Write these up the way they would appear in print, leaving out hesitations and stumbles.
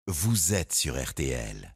Vous êtes sur RTL.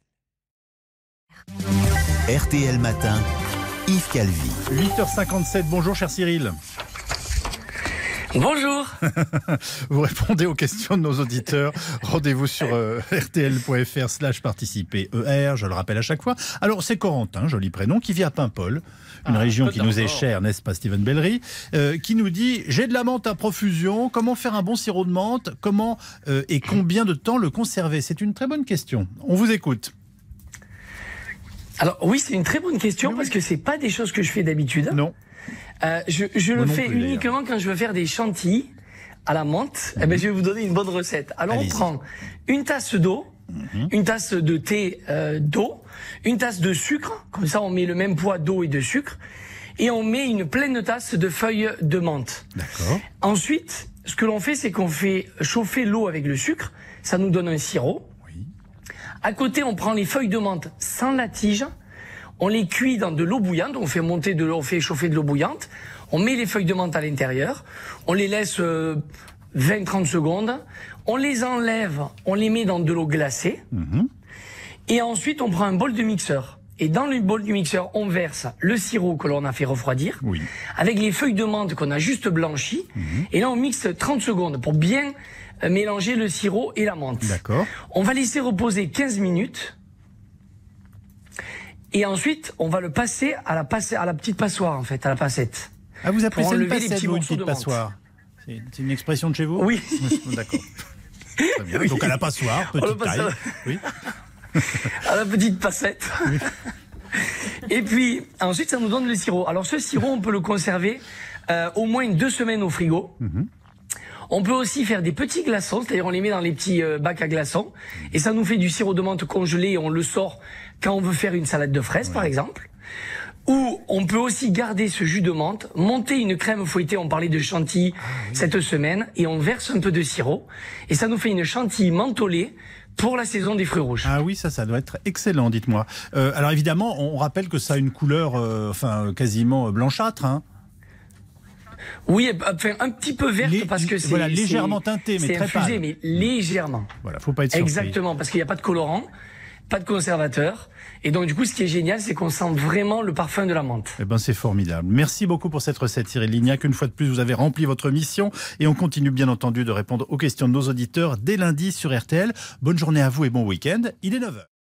RTL Matin, Yves Calvi. 8h57, bonjour cher Cyril. Bonjour. Vous répondez aux questions de nos auditeurs. Rendez-vous sur rtl.fr/participer ER, je le rappelle à chaque fois. Alors c'est Corentin, joli prénom, qui vit à Paimpol, une région qui nous est chère, n'est-ce pas Steven Bellery, qui nous dit « J'ai de la menthe à profusion, comment faire un bon sirop de menthe, comment et combien de temps le conserver ?» C'est une très bonne question. On vous écoute. Alors oui, c'est une très bonne question parce que c'est pas des choses que je fais d'habitude. Non. Je le fais uniquement quand je veux faire des chantilly à la menthe. Eh ben, je vais vous donner une bonne recette. Alors on prend une tasse d'eau, une tasse de thé d'eau, une tasse de sucre. Comme ça, on met le même poids d'eau et de sucre. Et on met une pleine tasse de feuilles de menthe. D'accord. Ensuite, ce que l'on fait, c'est qu'on fait chauffer l'eau avec le sucre. Ça nous donne un sirop. Oui. À côté, on prend les feuilles de menthe sans la tige. On les cuit dans de l'eau bouillante, on fait chauffer de l'eau bouillante, on met les feuilles de menthe à l'intérieur, on les laisse 20-30 secondes, on les enlève, on les met dans de l'eau glacée, et ensuite on prend un bol de mixeur. Et dans le bol du mixeur, on verse le sirop que l'on a fait refroidir, avec les feuilles de menthe qu'on a juste blanchies, et là on mixe 30 secondes pour bien mélanger le sirop et la menthe. D'accord. On va laisser reposer 15 minutes, et ensuite, on va le passer à la petite passoire, en fait, à la passette. Ah, vous appelez ça une passette ou une petite passoire? C'est une expression de chez vous? Oui. D'accord. Très bien. Donc à la passoire, petite taille. Oui. À la petite passette. Oui. Et puis, ensuite, ça nous donne le sirop. Alors, ce sirop, on peut le conserver au moins 2 semaines au frigo. On peut aussi faire des petits glaçons, c'est-à-dire on les met dans les petits bacs à glaçons, et ça nous fait du sirop de menthe congelé et on le sort quand on veut faire une salade de fraises, par exemple. Ou on peut aussi garder ce jus de menthe, monter une crème fouettée, on parlait de chantilly cette semaine, et on verse un peu de sirop, et ça nous fait une chantilly mentholée pour la saison des fruits rouges. Ah oui, ça doit être excellent, dites-moi. Alors évidemment, on rappelle que ça a une couleur quasiment blanchâtre, hein. Oui, enfin un petit peu verte parce que c'est légèrement teinté, mais très infusé, pâle. Mais légèrement. Voilà, faut pas être surpris. Exactement, parce qu'il n'y a pas de colorant, pas de conservateur, et donc du coup, ce qui est génial, c'est qu'on sent vraiment le parfum de la menthe. Eh ben, c'est formidable. Merci beaucoup pour cette recette, Cyril Lignac. Une fois de plus, vous avez rempli votre mission, et on continue bien entendu de répondre aux questions de nos auditeurs dès lundi sur RTL. Bonne journée à vous et bon week-end. Il est 9h.